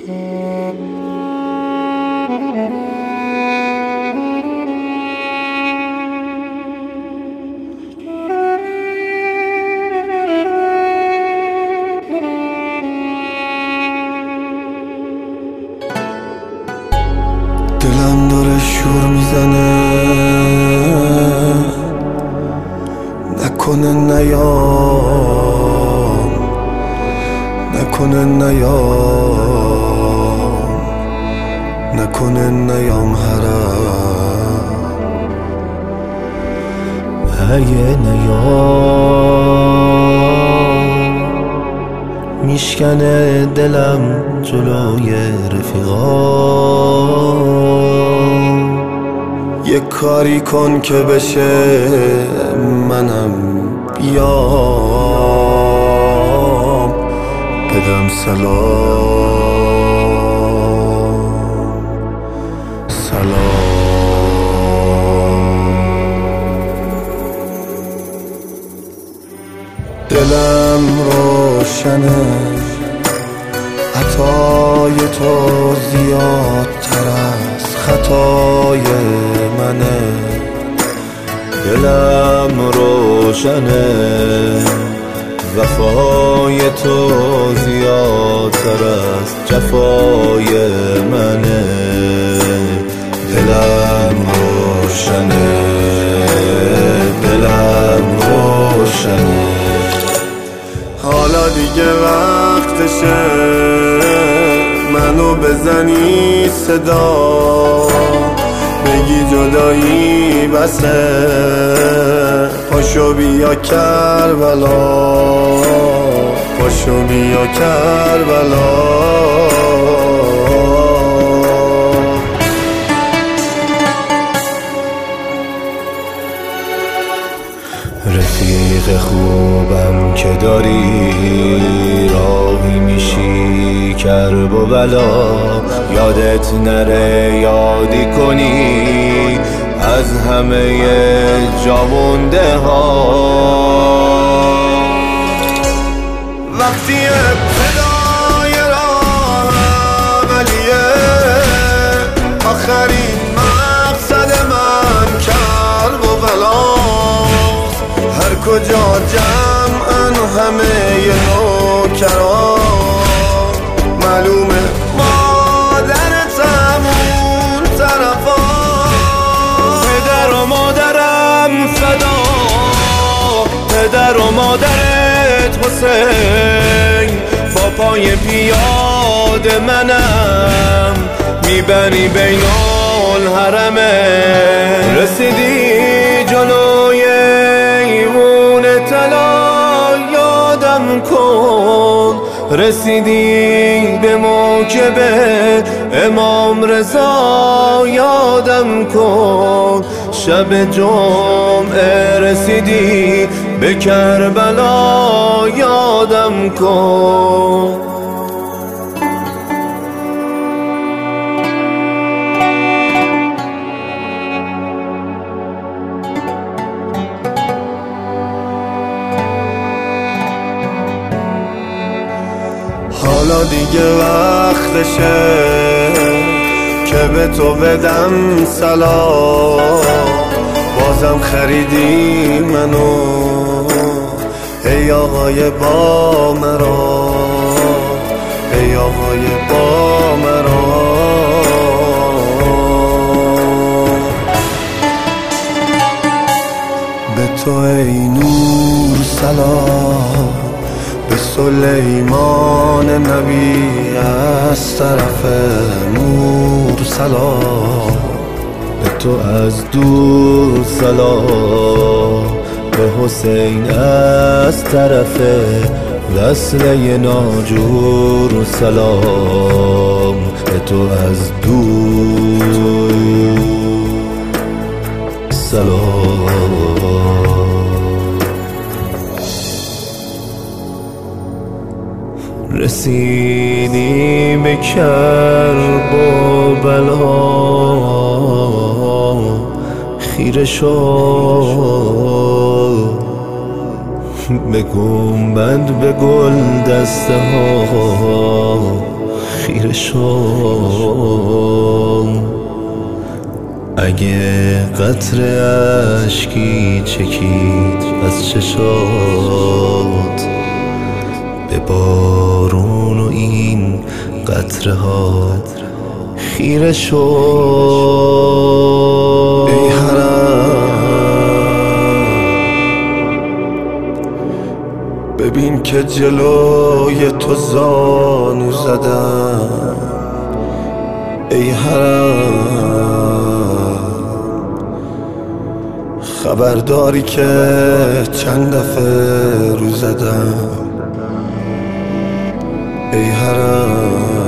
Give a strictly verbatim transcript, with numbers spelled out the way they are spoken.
دلم داره شور میزنه، نکنه نیام، نکنه نیام، نکنه نیام هرم. اگه نیام میشکنه دلم جلوی رفیقا. یه کاری کن که بشه منم بیام، بدم سلام سلام. دلم روشنه، عطای تو زیادتر از خطای منه. دلم روشنه، وفای تو زیادتر از جفای منه. دلم روشنه، دلم روشنه. حالا دیگه وقتشه منو بزنی صدا، بگی جدایی بسه، پاشو بیا کربلا، پاشو بیا کربلا. رفیق خوبم که داری، راهی میشی کرب و بلا. یادت نره یادی کنی از همه جامونده ها. وقتی ابتدای راه عملیه، آخرین مقصد من کرب و بلاست. هر کجا جمعن همه نوکران، معلومه مادرتم اون طرفا. پدر و مادرم فدا، پدر و مادرت حسین. با پای پیاده منم میبری بین الحرمه. رسیدی جلوی ایوون طلا، یادم کن رسیدی به موکب امام رضا. یادم کن شب جمعه رسیدی به کربلا. یادم کن حالا دیگه وقتشه که به تو بدم سلام. بازم خریدی منو ای آقای با مرا، ای آقای با مرا. به تو ای نور سلام، به سلیمان نبی از طرف نور سلام. به تو از دور سلام، به حسین از طرف وصله ناجور سلام. به تو از دور سلام. رسیدی به کرب و بلا، خیره شو به گنبد به گل دسته ها. خیره شو. اگه قطره اشکی چکید از چشات، به بارون و این قطره ها خیره شو. ای حرم ببین که جلوی تو زانو زدم. ای حرم خبرداری که چند دفعه رو زدم. ای حرم